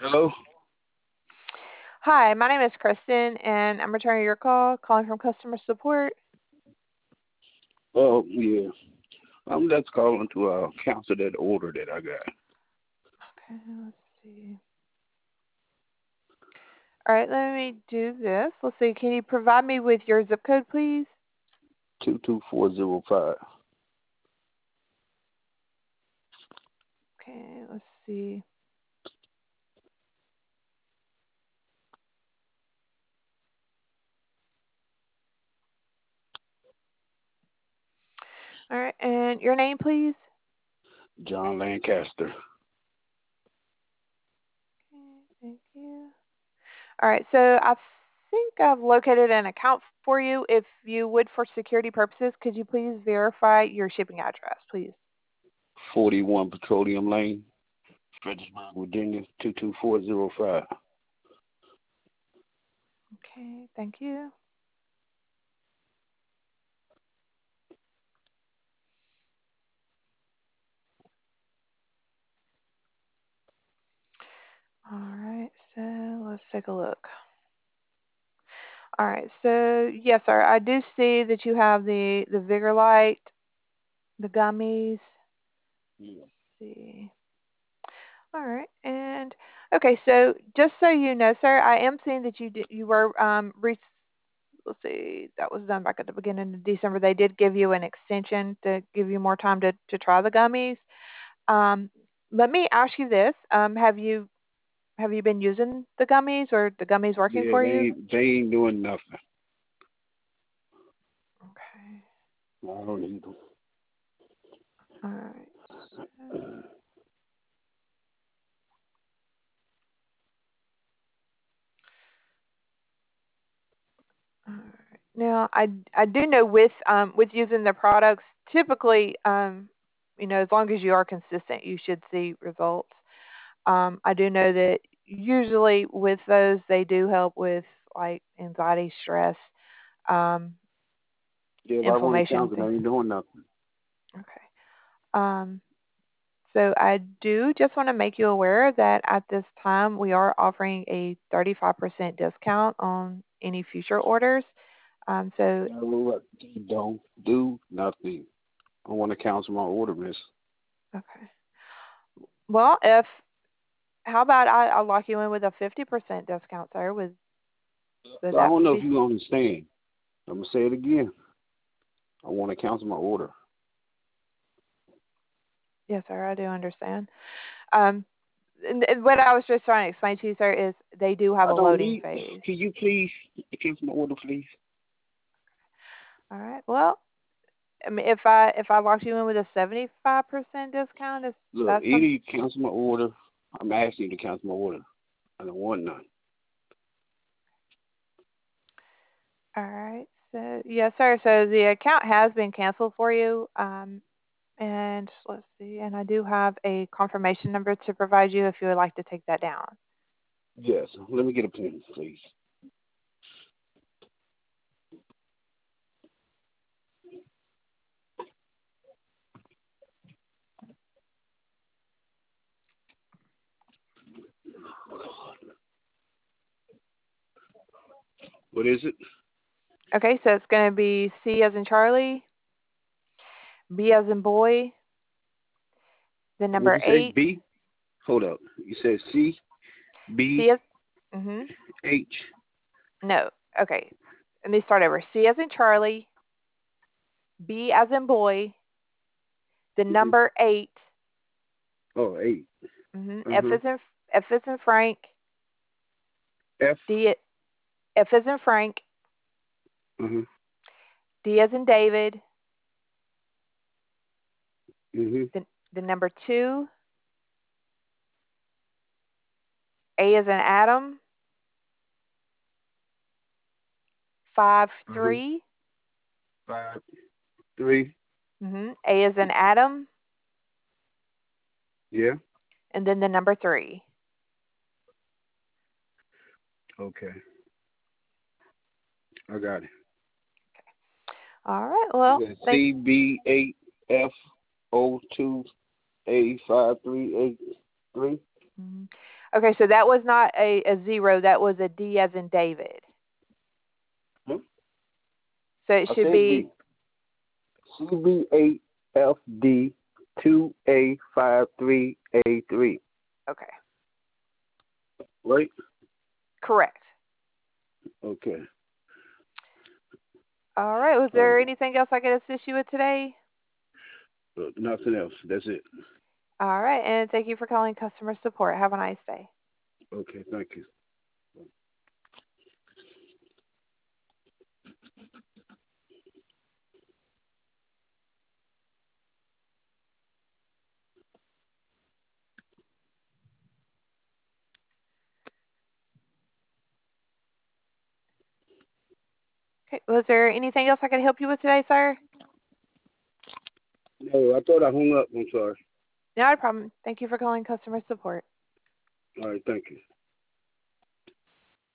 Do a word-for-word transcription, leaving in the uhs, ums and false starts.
Hello? Hi, my name is Kristen, and I'm returning your call, calling from customer support. Oh, yeah. I'm just calling to uh, cancel that order that I got. Okay, let's see. All right, let me do this. Let's see. Can you provide me with your zip code, please? two two four zero five. Okay, let's see. All right, and your name, please? John Lancaster. Okay, thank you. All right, so I think I've located an account for you. If you would, for security purposes, could you please verify your shipping address, please? forty-one Petroleum Lane, Fredericksburg, Virginia, two two four zero five. Okay, thank you. All right, so let's take a look. All right. So yes, sir. I do see that you have the the Vigor Light, the gummies. Yeah. Let's see. All right. And okay. So just so you know, sir, I am seeing that you did, you were um re- let's see, that was done back at the beginning of December. They did give you an extension to give you more time to to try the gummies. Um, Let me ask you this: um, have you have you been using the gummies, or the gummies working Yeah, for they you? ain't, they ain't doing nothing. Okay. I don't need them. All right. Alright. Now, I I do know with um with using the products, typically, um you know, as long as you are consistent, you should see results. Um, I do know that usually with those, they do help with like anxiety, stress, um, Yeah, if I want to inflammation, cancel, they things. ain't doing nothing. Okay. Um, so I do just want to make you aware that at this time we are offering a thirty-five percent discount on any future orders. Um, so Yeah, well, what? They don't do nothing. I want to cancel my order, miss. okay. Well, if how about I, I'll lock you in with a fifty percent discount, sir? Would would So I that don't know if be? you understand. I'm going to say it again. I want to cancel my order. Yes, sir. I do understand. Um, and, and what I was just trying to explain to you, sir, is they do have I a don't loading need. phase. Can you please cancel my order, please? All right. Well, I mean, if I if I locked you in with a seventy-five percent discount, is Look, that either some? you cancel my order. I'm asking you to cancel my order. I don't want none. All right. So yes, sir. So the account has been canceled for you. Um, and let's see. And I do have a confirmation number to provide you if you would like to take that down. Yes. Let me get a pen, please. What is it? Okay, so it's going to be C as in Charlie, B as in boy, the What'd number you say? eight, B? Hold up. You said C, B, C as, mm-hmm, H. no, okay, let me start over. C as in Charlie, B as in boy, the Mm-hmm. number eight, Oh, eight. mm-hmm, F Uh-huh. as in, F as in Frank, F. D, F as in Frank, Uh-huh. D as in David, Mm-hmm. the, the number two, A as in Adam, five, Uh-huh. three, Five, three. mm-hmm, A as in Adam, Yeah. and then the number three. Okay. I got it. All right, You well, said thank, C, B, eight, F, O, two, A, five, three, eight, three. mhm. Okay, so that was not a, a zero. That was a D as in David. Huh? So it I should said be D. C B eight F D two A five three A three. okay. Right? Correct. Okay. All right. Was All right. there anything else I could assist you with today? Uh, nothing else. That's it. All right. And thank you for calling customer support. Have a nice day. Okay. Thank you. Okay. Was there anything else I could help you with today, sir? No, I thought I hung up. I'm sorry. Not a problem. Thank you for calling customer support. All right. Thank you.